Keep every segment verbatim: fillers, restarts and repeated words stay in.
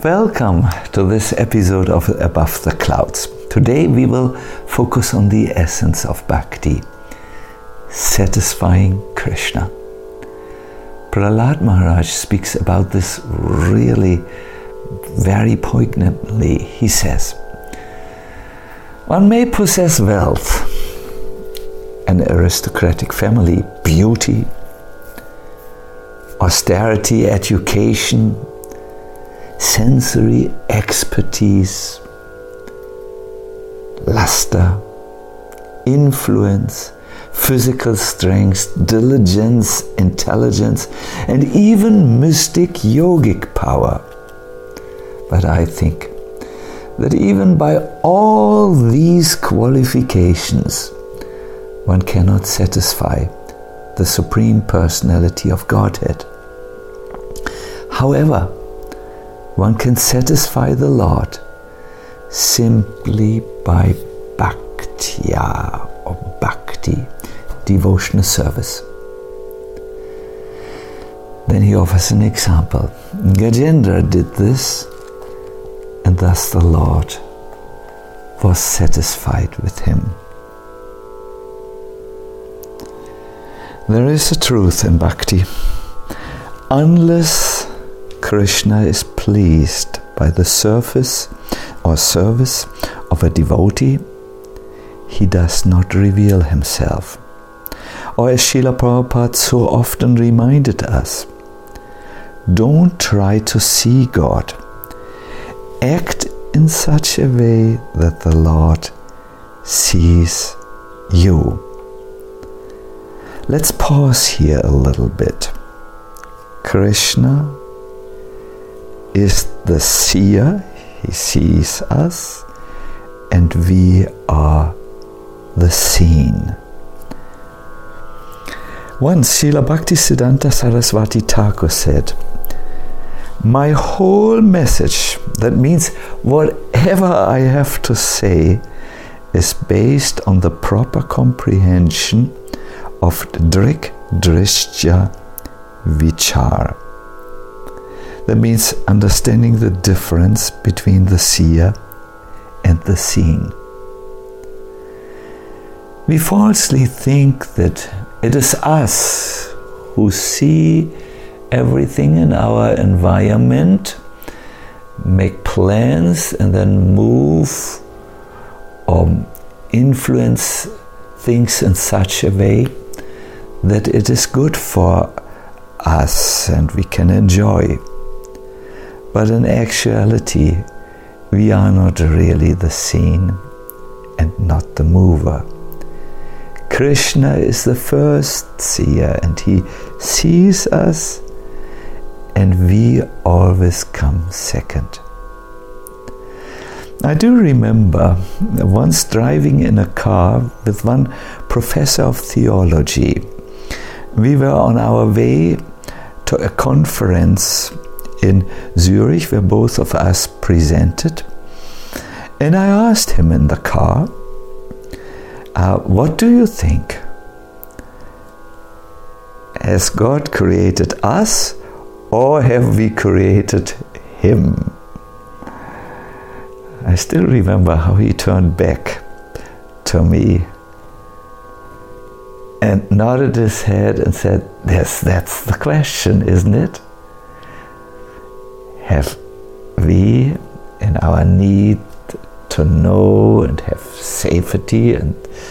Welcome to this episode of Above the Clouds. Today we will focus on the essence of Bhakti, satisfying Krishna. Prahlad Maharaj speaks about this really very poignantly. He says, one may possess wealth, an aristocratic family, beauty, austerity, education, sensory expertise, luster, influence, physical strength, diligence, intelligence, and even mystic yogic power. But I think that even by all these qualifications, one cannot satisfy the Supreme Personality of Godhead. However, one can satisfy the Lord simply by bhaktya or bhakti, devotional service. Then he offers an example. Gajendra did this, and thus the Lord was satisfied with him. There is a truth in bhakti. Unless Krishna is pleased by the surface or service of a devotee, he does not reveal himself. Or as Srila Prabhupada so often reminded us, don't try to see God. Act in such a way that the Lord sees you. Let's pause here a little bit. Krishna is the seer, he sees us, and we are the seen. Once Srila Bhaktisiddhanta Saraswati Thakur said, my whole message, that means whatever I have to say, is based on the proper comprehension of Drik Drishya Vichar. That means understanding the difference between the seer and the seen. We falsely think that it is us who see everything in our environment, make plans, and then move or influence things in such a way that it is good for us and we can enjoy. But in actuality, we are not really the seen and not the mover. Krishna is the first seer, and he sees us, and we always come second. I do remember once driving in a car with one professor of theology. We were on our way to a conference in Zurich where both of us presented, and I asked him in the car, uh, what do you think? Has God created us, or have we created him? I still remember how he turned back to me and nodded his head and said, yes, that's the question, isn't it? Have we, in our need to know and have safety and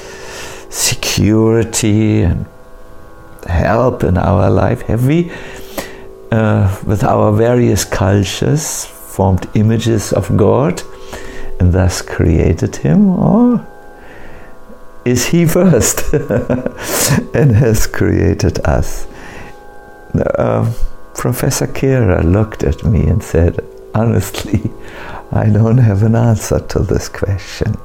security and help in our life, have we, uh, with our various cultures, formed images of God and thus created him? Or is he first and has created us? Uh, Professor Kera looked at me and said, honestly, I don't have an answer to this question.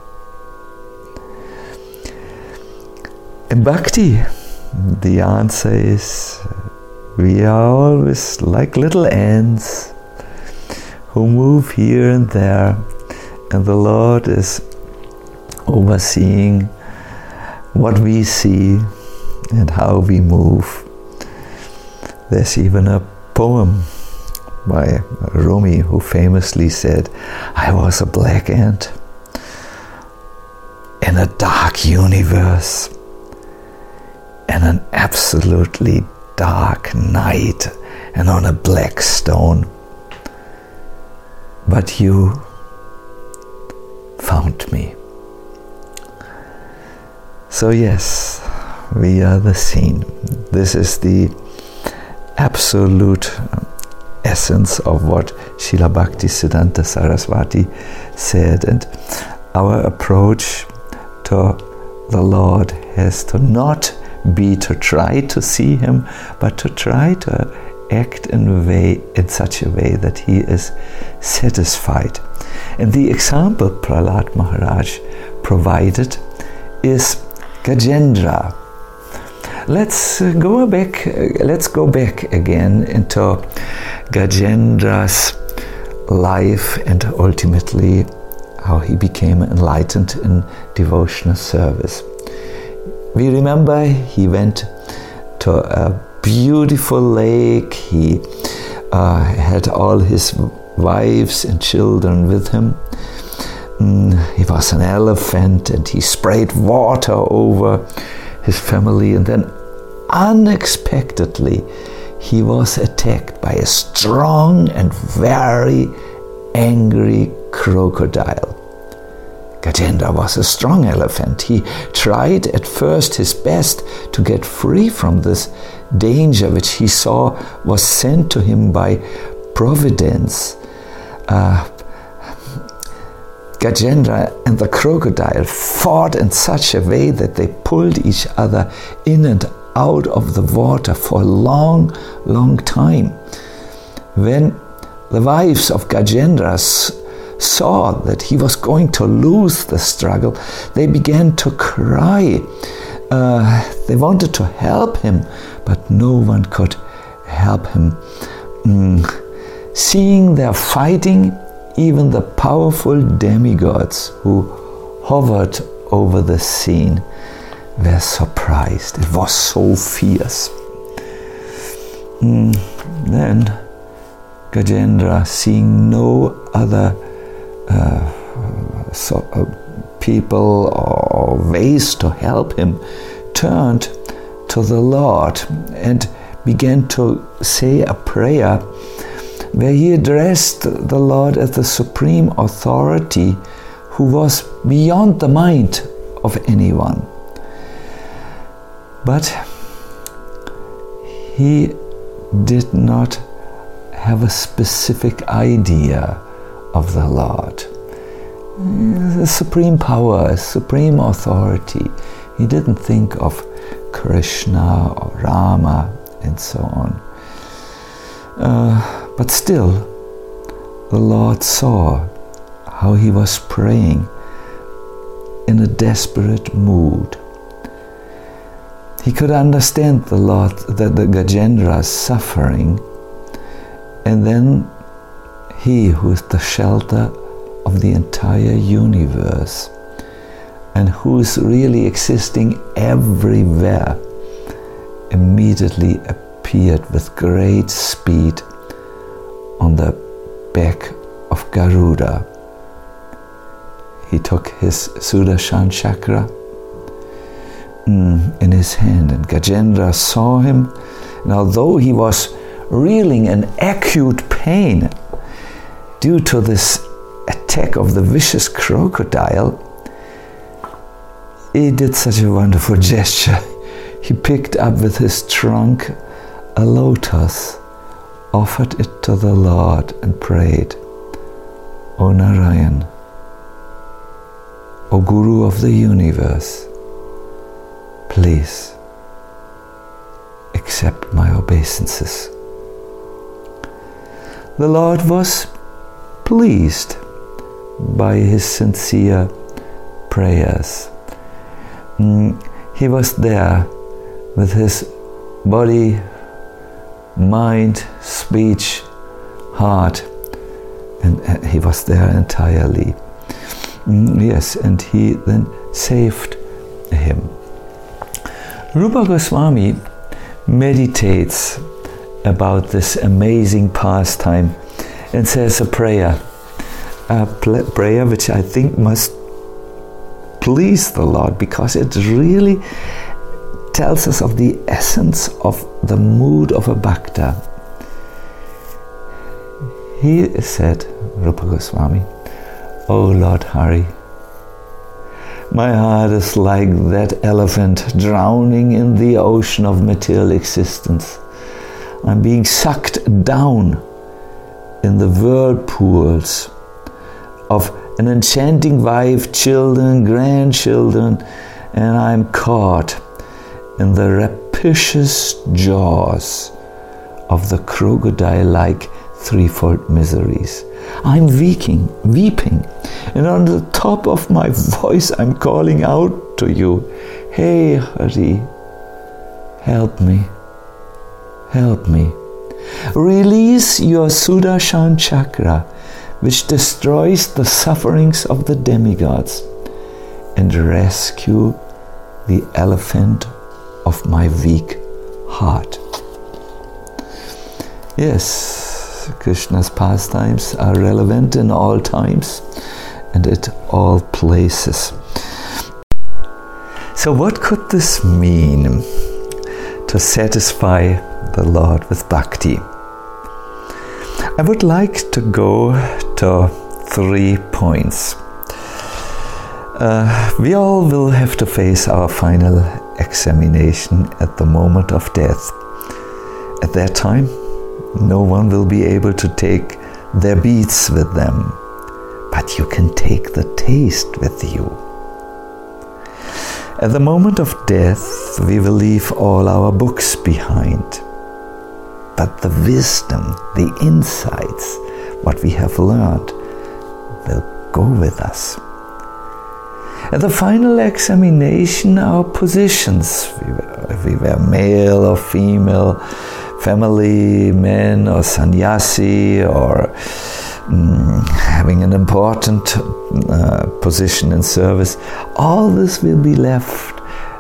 In Bhakti, the answer is we are always like little ants who move here and there, and the Lord is overseeing what we see and how we move. There's even a poem by Rumi, who famously said, I was a black ant in a dark universe, in an absolutely dark night, and on a black stone. But you found me. So yes, we are the scene. This is the absolute essence of what Srila Bhaktisiddhanta Saraswati said, and our approach to the Lord has to not be to try to see him, but to try to act in a way, in such a way that he is satisfied. And the example Prahlad Maharaj provided is Gajendra. Let's uh, go back. Uh, let's go back again into Gajendra's life and ultimately how he became enlightened in devotional service. We remember he went to a beautiful lake. He uh, had all his wives and children with him. Mm, he was an elephant, and he sprayed water over his family, and then unexpectedly he was attacked by a strong and very angry crocodile. Gajendra was a strong elephant. He tried at first his best to get free from this danger which he saw was sent to him by Providence. Uh, Gajendra and the crocodile fought in such a way that they pulled each other in and out of the water for a long, long time. When the wives of Gajendra saw that he was going to lose the struggle, they began to cry. Uh, they wanted to help him, but no one could help him. Mm. Seeing their fighting, even the powerful demigods who hovered over the scene were surprised. It was so fierce. Mm. Then Gajendra, seeing no other uh, so, uh, people or ways to help him, turned to the Lord and began to say a prayer where he addressed the Lord as the supreme authority who was beyond the mind of anyone. But he did not have a specific idea of the Lord. The supreme power, supreme authority. He didn't think of Krishna or Rama and so on. Uh, but still, the Lord saw how he was praying in a desperate mood. He could understand the Lord, the, the Gajendra's suffering, and then he, who is the shelter of the entire universe and who is really existing everywhere, immediately appeared with great speed on the back of Garuda. He took his Sudarshan chakra mm, in his hand, and Gajendra saw him, and although he was reeling in acute pain due to this attack of the vicious crocodile, he did such a wonderful gesture. He picked up with his trunk a lotus, offered it to the Lord and prayed, O Narayan, O Guru of the universe, please accept my obeisances. The Lord was pleased by his sincere prayers. Mm, he was there with his body, mind, speech, heart, and, and he was there entirely. Mm, yes, and he then saved him. Rupa Goswami meditates about this amazing pastime and says a prayer, a prayer which I think must please the Lord, because it really tells us of the essence of the mood of a bhakta. He said, Rupa Goswami, "Oh Lord Hari, my heart is like that elephant drowning in the ocean of material existence. I'm being sucked down in the whirlpools of an enchanting wife, children, grandchildren, and I'm caught in the rapacious jaws of the crocodile-like threefold miseries. I'm weeping, weeping, and on the top of my voice I'm calling out to you, Hey Hari, help me, help me. Release your Sudarshan chakra, which destroys the sufferings of the demigods, and rescue the elephant of my weak heart." Yes, Krishna's pastimes are relevant in all times and at all places. So what could this mean to satisfy the Lord with bhakti? I would like to go to three points. Uh, we all will have to face our final examination at the moment of death. At that time, no one will be able to take their beads with them, but you can take the taste with you. At the moment of death, we will leave all our books behind. But the wisdom, the insights, what we have learned, will go with us. At the final examination, our positions, if we were male or female, family, man or sannyasi, or mm, having an important uh, position in service, all this will be left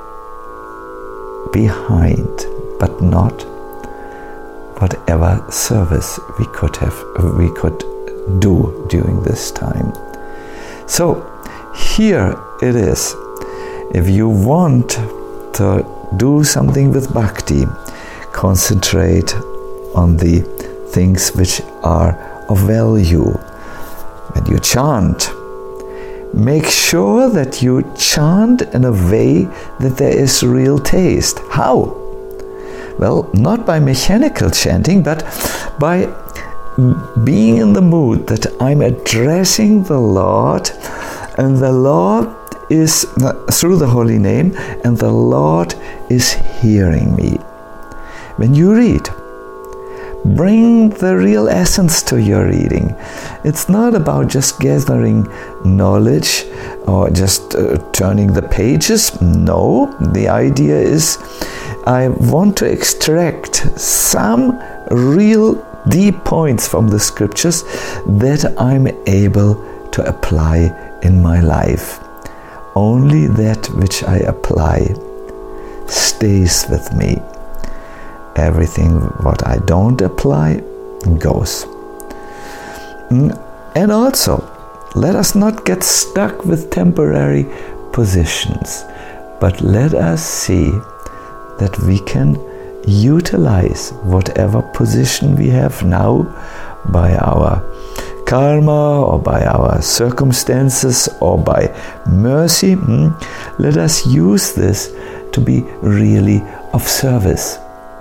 behind, but not whatever service we could have, we could do during this time. So here it is. If you want to do something with bhakti, concentrate on the things which are of value. When you chant, make sure that you chant in a way that there is real taste. How? Well, not by mechanical chanting, but by being in the mood that I'm addressing the Lord, and the Lord is through the holy name, and the Lord is hearing me. When you read, bring the real essence to your reading. It's not about just gathering knowledge or just uh, turning the pages. No, the idea is I want to extract some real deep points from the scriptures that I'm able to apply in my life. Only that which I apply stays with me. Everything what I don't apply goes. And also, let us not get stuck with temporary positions, but let us see that we can utilize whatever position we have now by our karma or by our circumstances or by mercy. Let us use this to be really of service.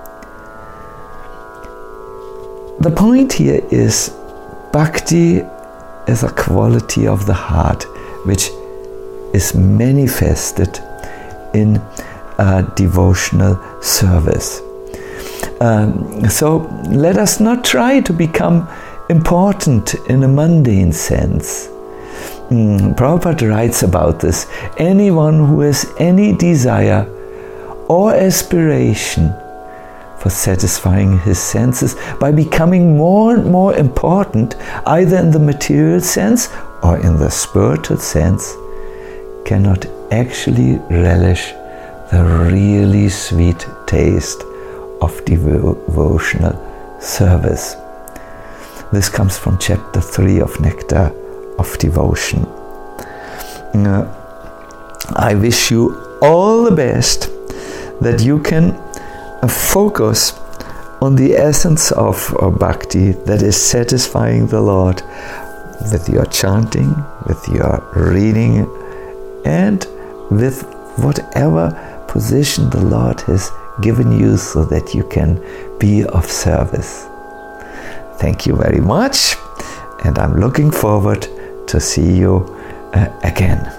The point here is bhakti is a quality of the heart which is manifested in a devotional service. Um, so let us not try to become important in a mundane sense. Mm, Prabhupada writes about this. Anyone who has any desire or aspiration for satisfying his senses by becoming more and more important, either in the material sense or in the spiritual sense, cannot actually relish the really sweet taste of devotional service. This comes from chapter three of Nectar of Devotion. Uh, I wish you all the best, that you can uh, focus on the essence of uh, bhakti, that is satisfying the Lord with your chanting, with your reading, and with whatever position the Lord has given you, so that you can be of service. Thank you very much, and I'm looking forward to see you uh, again.